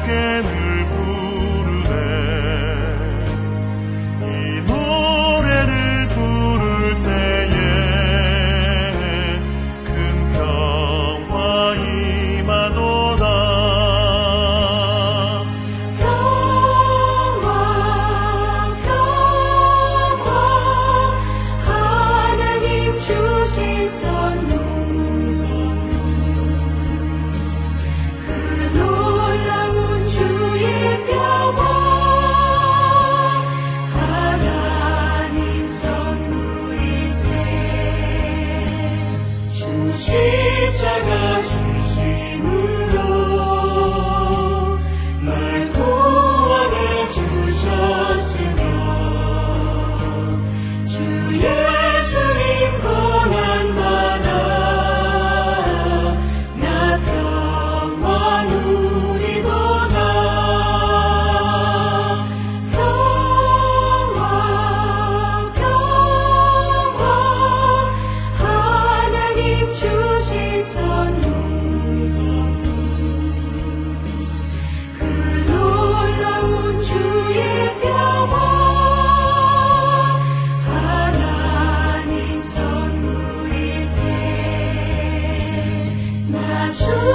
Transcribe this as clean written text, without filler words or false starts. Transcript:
함께 늘 부르네. 이 노래를 부를 때에 큰 평화 임하도다. 평화 평화 하나님 주신 선물 그 놀라운 주의 평화 하나님 선물일세. 주 십자가 주심으로 날 구원해 주셨으며 주 예수님 고난마다 나 평화 누리도다. 평화 평화 하나님 주신 선물 그 놀라운 주의 평화 하나님 선물일세. 나 주